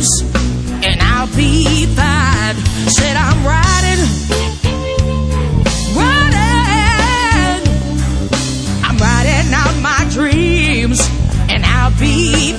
dreams, and I'll be fine. Said I'm riding, I'm riding out my dreams, and I'll be